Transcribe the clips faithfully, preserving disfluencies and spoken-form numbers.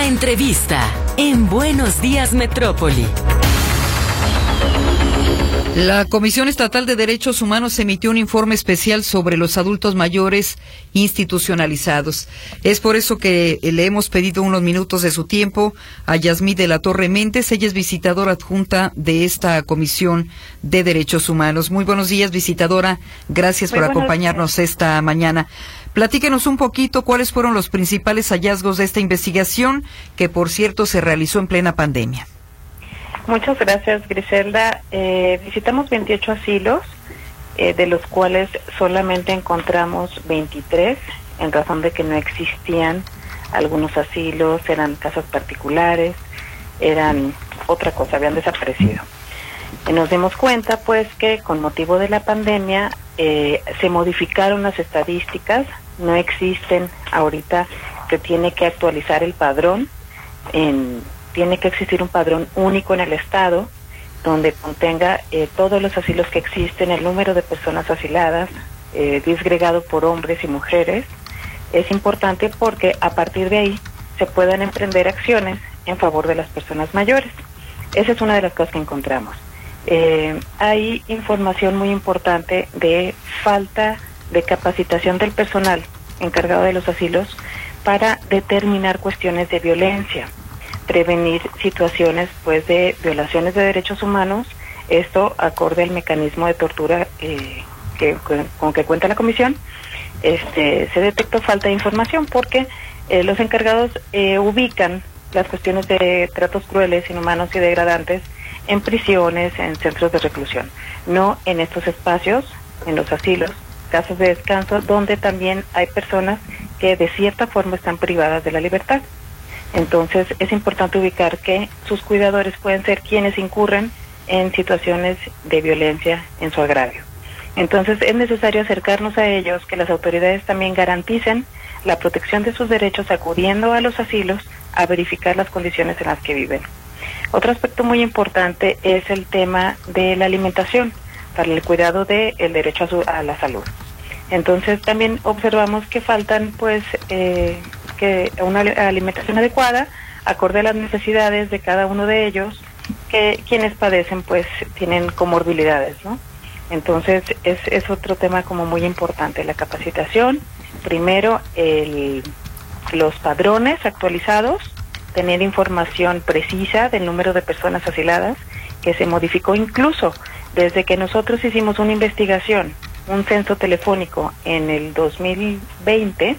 La entrevista en Buenos Días Metrópoli. La Comisión Estatal de Derechos Humanos emitió un informe especial sobre los adultos mayores institucionalizados. Es por eso que le hemos pedido unos minutos de su tiempo a Yasmín de la Torre Méndez. Ella es visitadora adjunta de esta Comisión de Derechos Humanos. Muy buenos días, visitadora. Gracias Muy por acompañarnos días. esta mañana. Platíquenos un poquito cuáles fueron los principales hallazgos de esta investigación, que por cierto se realizó en plena pandemia. Muchas gracias, Griselda. Eh, visitamos veintiocho asilos, eh, de los cuales solamente encontramos veintitrés, en razón de que no existían algunos asilos, eran casas particulares, eran otra cosa, habían desaparecido. Y nos dimos cuenta, pues, que con motivo de la pandemia eh, se modificaron las estadísticas, no existen ahorita, se tiene que actualizar el padrón en... Tiene que existir un padrón único en el Estado donde contenga eh, todos los asilos que existen, el número de personas asiladas, eh, disgregado por hombres y mujeres. Es importante porque a partir de ahí se puedan emprender acciones en favor de las personas mayores. Esa es una de las cosas que encontramos. Eh, hay información muy importante de falta de capacitación del personal encargado de los asilos para determinar cuestiones de violencia, prevenir situaciones pues de violaciones de derechos humanos, esto acorde al mecanismo de tortura eh, que, con, con que cuenta la comisión. Este, se detectó falta de información porque eh, los encargados eh, ubican las cuestiones de tratos crueles, inhumanos y degradantes en prisiones, en centros de reclusión, no en estos espacios, en los asilos, casas de descanso, donde también hay personas que de cierta forma están privadas de la libertad. Entonces es importante ubicar que sus cuidadores pueden ser quienes incurren en situaciones de violencia en su agravio. Entonces es necesario acercarnos a ellos, que las autoridades también garanticen la protección de sus derechos acudiendo a los asilos a verificar las condiciones en las que viven. Otro aspecto muy importante es el tema de la alimentación para el cuidado del derecho a, su, a la salud. Entonces también observamos que faltan pues eh, que una alimentación adecuada, acorde a las necesidades de cada uno de ellos, que quienes padecen pues tienen comorbilidades, ¿no? Entonces es, es otro tema como muy importante, la capacitación, primero el, los padrones actualizados, tener información precisa del número de personas asiladas, que se modificó incluso desde que nosotros hicimos una investigación, un censo telefónico en el dos mil veinte,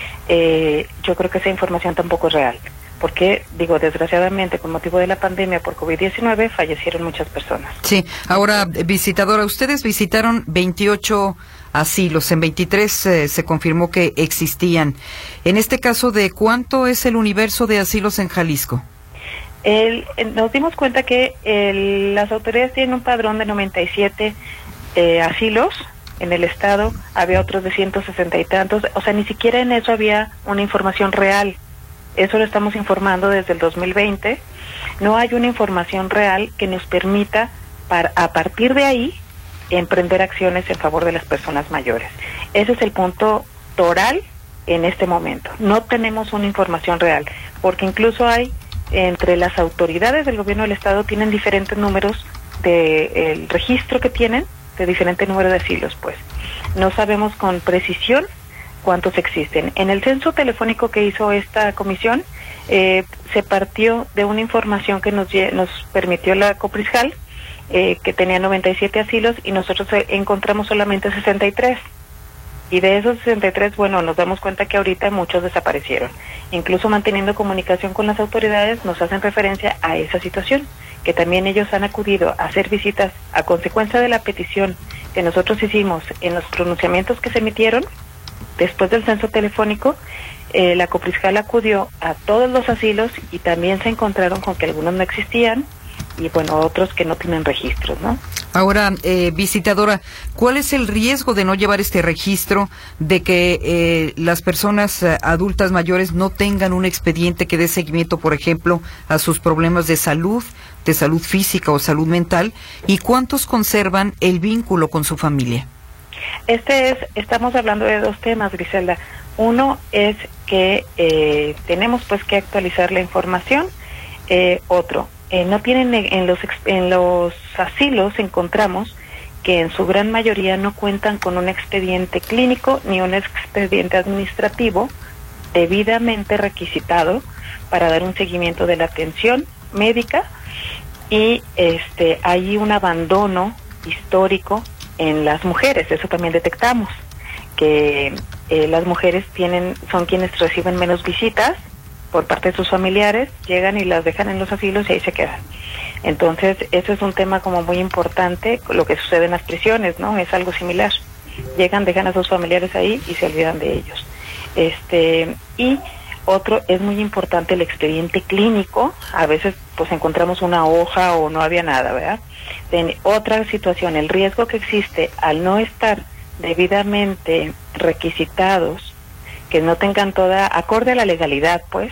Eh, yo creo que esa información tampoco es real, porque, digo, desgraciadamente, con motivo de la pandemia por COVID diecinueve, fallecieron muchas personas. Sí, ahora, visitadora, ustedes visitaron veintiocho asilos, en veintitrés eh, se confirmó que existían. En este caso, ¿de cuánto es el universo de asilos en Jalisco? El, nos dimos cuenta que el, las autoridades tienen un padrón de noventa y siete eh, asilos. En el Estado había otros de ciento sesenta y tantos, o sea, ni siquiera en eso había una información real. Eso lo estamos informando desde el dos mil veinte. No hay una información real que nos permita, para, a partir de ahí, emprender acciones en favor de las personas mayores. Ese es el punto toral en este momento. No tenemos una información real, porque incluso hay, entre las autoridades del gobierno del Estado, tienen diferentes números del registro que tienen, de diferente número de asilos, pues. No sabemos con precisión cuántos existen. En el censo telefónico que hizo esta comisión, eh, se partió de una información que nos, nos permitió la Coprisjal, eh, que tenía noventa y siete asilos, y nosotros encontramos solamente sesenta y tres. Y de esos sesenta y tres, bueno, nos damos cuenta que ahorita muchos desaparecieron. Incluso manteniendo comunicación con las autoridades, nos hacen referencia a esa situación, que también ellos han acudido a hacer visitas a consecuencia de la petición que nosotros hicimos en los pronunciamientos que se emitieron después del censo telefónico. Eh, la Coprisjal acudió a todos los asilos y también se encontraron con que algunos no existían y, bueno, otros que no tienen registros, ¿no? Ahora, eh, visitadora, ¿cuál es el riesgo de no llevar este registro, de que eh, las personas eh, adultas mayores no tengan un expediente que dé seguimiento, por ejemplo, a sus problemas de salud, de salud física o salud mental? ¿Y cuántos conservan el vínculo con su familia? Este es, estamos hablando de dos temas, Griselda. Uno es que eh, tenemos pues que actualizar la información. Eh, otro, eh, no tienen en los en los asilos encontramos que en su gran mayoría no cuentan con un expediente clínico ni un expediente administrativo debidamente requisitado para dar un seguimiento de la atención médica, y este hay un abandono histórico en las mujeres. Eso también detectamos, que eh, las mujeres tienen son quienes reciben menos visitas por parte de sus familiares, llegan y las dejan en los asilos y ahí se quedan. Entonces, eso es un tema como muy importante, lo que sucede en las prisiones, ¿no? Es algo similar. Llegan, dejan a sus familiares ahí y se olvidan de ellos. Este, y otro, es muy importante el expediente clínico. A veces, pues, encontramos una hoja o no había nada, ¿verdad? En otra situación, el riesgo que existe al no estar debidamente requisitados, que no tengan toda, acorde a la legalidad, pues,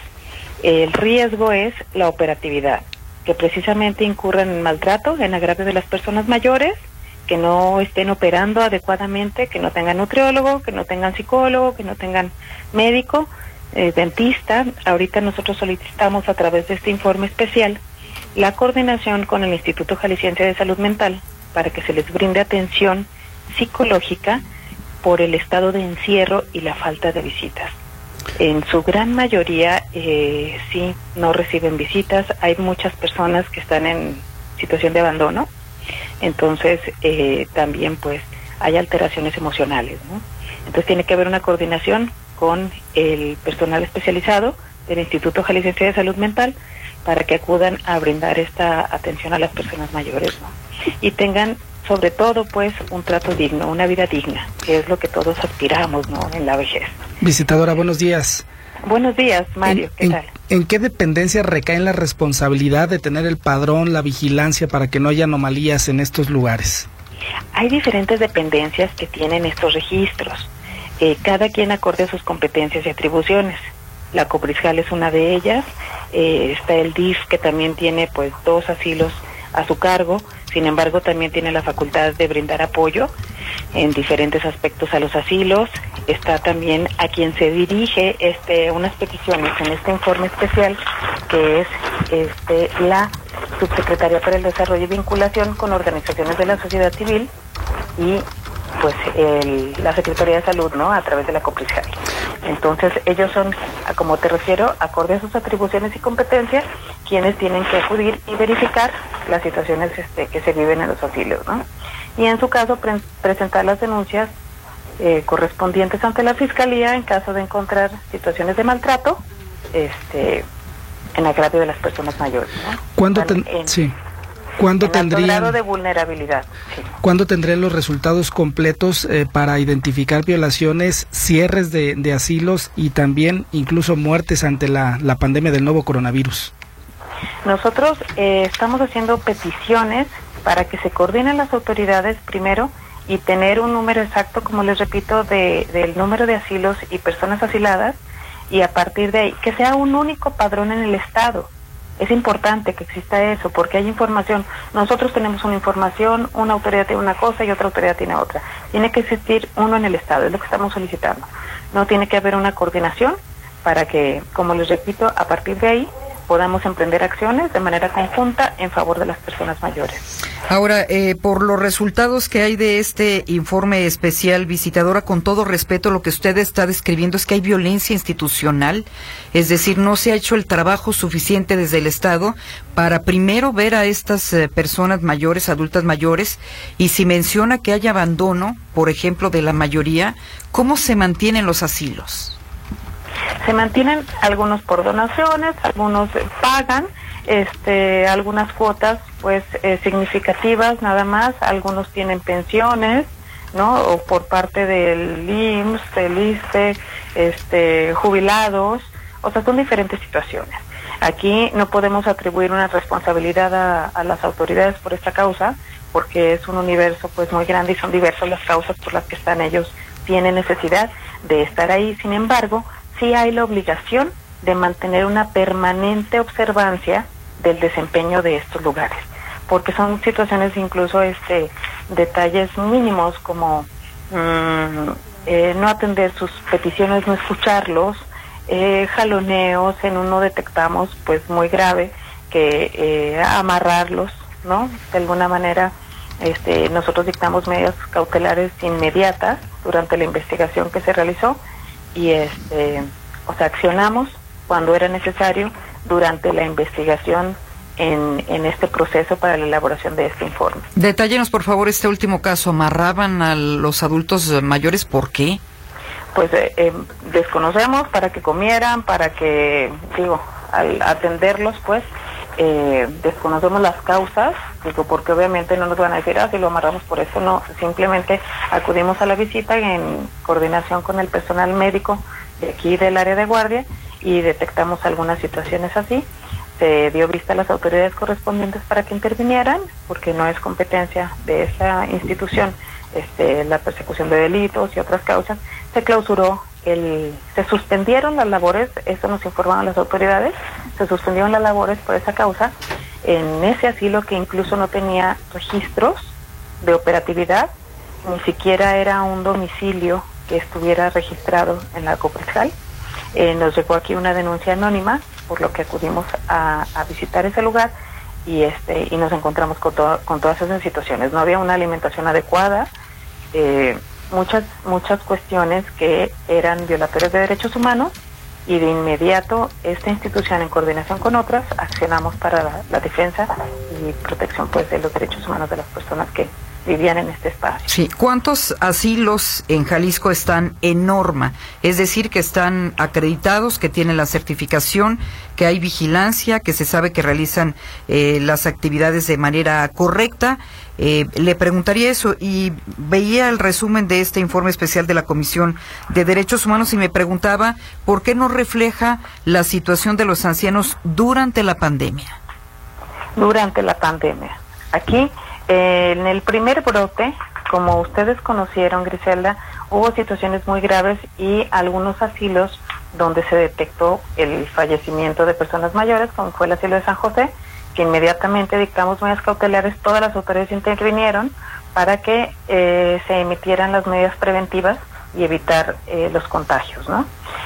el riesgo es la operatividad, que precisamente incurran en maltrato, en agravio de las personas mayores, que no estén operando adecuadamente, que no tengan nutriólogo, que no tengan psicólogo, que no tengan médico, eh, dentista. Ahorita nosotros solicitamos a través de este informe especial la coordinación con el Instituto Jalisciense de Salud Mental para que se les brinde atención psicológica por el estado de encierro y la falta de visitas. En su gran mayoría, eh, sí, no reciben visitas. Hay muchas personas que están en situación de abandono. Entonces, eh, también, pues, hay alteraciones emocionales, ¿no? Entonces, tiene que haber una coordinación con el personal especializado del Instituto Jalisciense de Salud Mental para que acudan a brindar esta atención a las personas mayores, ¿no? Y tengan, sobre todo, pues, un trato digno, una vida digna, que es lo que todos aspiramos, ¿no?, en la vejez. Visitadora, buenos días. Buenos días, Mario, ¿qué en, tal? ¿En qué dependencia recae la responsabilidad de tener el padrón, la vigilancia para que no haya anomalías en estos lugares? Hay diferentes dependencias que tienen estos registros, eh, cada quien acorde a sus competencias y atribuciones. La Coprisjal es una de ellas, eh, está el D I F, que también tiene pues dos asilos a su cargo. Sin embargo, también tiene la facultad de brindar apoyo en diferentes aspectos a los asilos. Está también a quien se dirige este unas peticiones en este informe especial, que es este la Subsecretaría para el Desarrollo y Vinculación con organizaciones de la sociedad civil y pues el, la Secretaría de Salud, ¿no?, a través de la Coprisjal. Entonces, ellos son, a como te refiero, acorde a sus atribuciones y competencias, quienes tienen que acudir y verificar las situaciones este, que se viven en los asilos, ¿no? Y en su caso, pre presentar las denuncias eh, correspondientes ante la Fiscalía en caso de encontrar situaciones de maltrato este, en agravio de las personas mayores, ¿no? ¿Cuándo ten en, sí. ¿Cuándo tendrían grado de vulnerabilidad? Sí. ¿Cuándo tendrían los resultados completos eh, para identificar violaciones, cierres de, de asilos y también incluso muertes ante la, la pandemia del nuevo coronavirus? Nosotros eh, estamos haciendo peticiones para que se coordinen las autoridades primero y tener un número exacto, como les repito, de, del número de asilos y personas asiladas, y a partir de ahí que sea un único padrón en el estado. Es importante que exista eso, porque hay información. Nosotros tenemos una información, una autoridad tiene una cosa y otra autoridad tiene otra. Tiene que existir uno en el estado, es lo que estamos solicitando. No tiene que haber una coordinación para que, como les repito, a partir de ahí podamos emprender acciones de manera conjunta en favor de las personas mayores. Ahora, eh, por los resultados que hay de este informe especial, visitadora, con todo respeto, lo que usted está describiendo es que hay violencia institucional, es decir, no se ha hecho el trabajo suficiente desde el Estado para primero ver a estas eh, personas mayores, adultas mayores, y si menciona que hay abandono, por ejemplo, de la mayoría, ¿cómo se mantienen los asilos? Se mantienen algunos por donaciones, algunos eh, pagan, este, algunas cuotas pues eh, significativas nada más, algunos tienen pensiones, ¿no?, o por parte del I M S S, del I S S S T E, este, jubilados, o sea, son diferentes situaciones. Aquí no podemos atribuir una responsabilidad a, a las autoridades por esta causa, porque es un universo pues muy grande y son diversas las causas por las que están ellos, tienen necesidad de estar ahí. Sin embargo, sí hay la obligación de mantener una permanente observancia del desempeño de estos lugares, porque son situaciones incluso este detalles mínimos como mmm, eh, no atender sus peticiones, no escucharlos, eh, jaloneos, en uno detectamos pues muy grave que eh, amarrarlos, ¿no? De alguna manera este, nosotros dictamos medidas cautelares inmediatas durante la investigación que se realizó y este, o sea, accionamos cuando era necesario durante la investigación en, en este proceso para la elaboración de este informe. Detállenos, por favor, este último caso. ¿Amarraban a los adultos mayores? ¿Por qué? Pues eh, eh, desconocemos, para que comieran, para que, digo, al atenderlos, pues, eh, desconocemos las causas, digo, porque obviamente no nos van a decir, ah, si lo amarramos por eso, no, simplemente acudimos a la visita en coordinación con el personal médico de aquí del área de guardia y detectamos algunas situaciones así. Se dio vista a las autoridades correspondientes para que intervinieran, porque no es competencia de esa institución este, la persecución de delitos y otras causas. Se clausuró, el, se suspendieron las labores, eso nos informaron las autoridades, se suspendieron las labores por esa causa en ese asilo que incluso no tenía registros de operatividad, ni siquiera era un domicilio que estuviera registrado en la Copriscal. Eh, nos llegó aquí una denuncia anónima, por lo que acudimos a, a visitar ese lugar y este y nos encontramos con, to con todas esas situaciones. No había una alimentación adecuada, eh, muchas muchas cuestiones que eran violatorias de derechos humanos y de inmediato esta institución en coordinación con otras accionamos para la, la defensa y protección pues de los derechos humanos de las personas que vivían en este espacio. Sí, ¿cuántos asilos en Jalisco están en norma? Es decir, que están acreditados, que tienen la certificación, que hay vigilancia, que se sabe que realizan eh, las actividades de manera correcta. Eh, le preguntaría eso y veía el resumen de este informe especial de la Comisión de Derechos Humanos y me preguntaba por qué no refleja la situación de los ancianos durante la pandemia. Durante la pandemia. Aquí Eh, en el primer brote, como ustedes conocieron, Griselda, hubo situaciones muy graves y algunos asilos donde se detectó el fallecimiento de personas mayores, como fue el asilo de San José, que inmediatamente dictamos medidas cautelares, todas las autoridades intervinieron para que eh, se emitieran las medidas preventivas y evitar eh, los contagios, ¿no?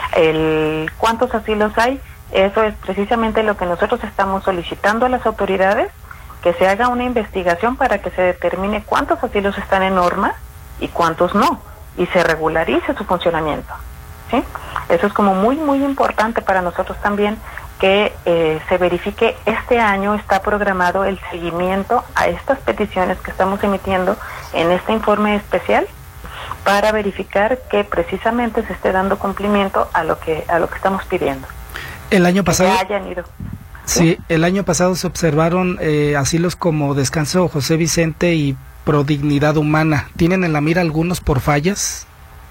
El, ¿Cuántos asilos hay? Eso es precisamente lo que nosotros estamos solicitando a las autoridades, que se haga una investigación para que se determine cuántos asilos están en norma y cuántos no, y se regularice su funcionamiento, ¿sí? Eso es como muy, muy importante para nosotros también, que eh, se verifique. Este año está programado el seguimiento a estas peticiones que estamos emitiendo en este informe especial para verificar que precisamente se esté dando cumplimiento a lo que, a lo que estamos pidiendo. El año pasado... Que hayan ido. Sí, el año pasado se observaron eh, asilos como Descanso José Vicente y Prodignidad Humana. ¿Tienen en la mira algunos por fallas?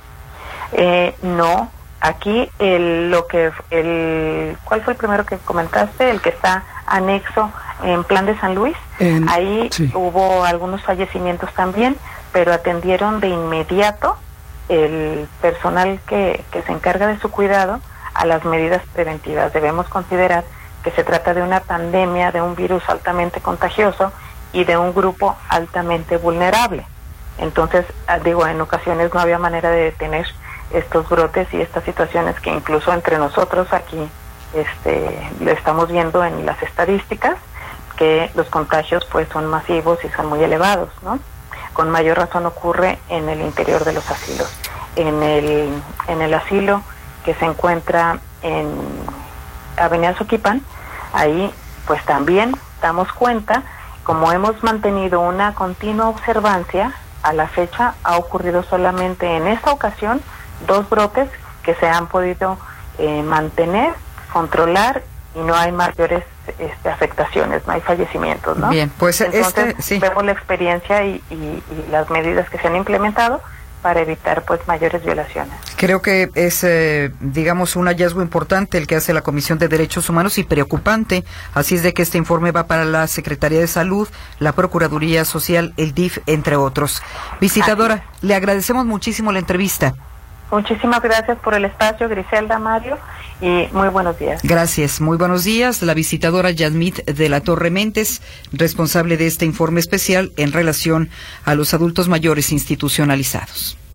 Eh, no, aquí el, lo que el ¿cuál fue el primero que comentaste? El que está anexo en Plan de San Luis. En, Ahí sí. Hubo algunos fallecimientos también, pero atendieron de inmediato el personal que, que se encarga de su cuidado a las medidas preventivas. Debemos considerar que se trata de una pandemia, de un virus altamente contagioso y de un grupo altamente vulnerable. Entonces, digo, en ocasiones no había manera de detener estos brotes y estas situaciones que incluso entre nosotros aquí este, lo estamos viendo en las estadísticas, que los contagios pues son masivos y son muy elevados, ¿no? Con mayor razón ocurre en el interior de los asilos. En el, en el asilo que se encuentra en Avenida Soquipan, ahí pues también damos cuenta, como hemos mantenido una continua observancia, a la fecha ha ocurrido solamente en esta ocasión dos brotes que se han podido eh, mantener, controlar y no hay mayores este, afectaciones, no hay fallecimientos, ¿no? Bien, pues entonces este, sí. vemos la experiencia y, y, y las medidas que se han implementado para evitar pues mayores violaciones. Creo que es, eh, digamos, un hallazgo importante el que hace la Comisión de Derechos Humanos y preocupante, así es de que este informe va para la Secretaría de Salud, la Procuraduría Social, el D I F, entre otros. Visitadora, le agradecemos muchísimo la entrevista. Muchísimas gracias por el espacio, Griselda, Mario, y muy buenos días. Gracias, muy buenos días. La visitadora Yasmit de la Torre Méndez, responsable de este informe especial en relación a los adultos mayores institucionalizados.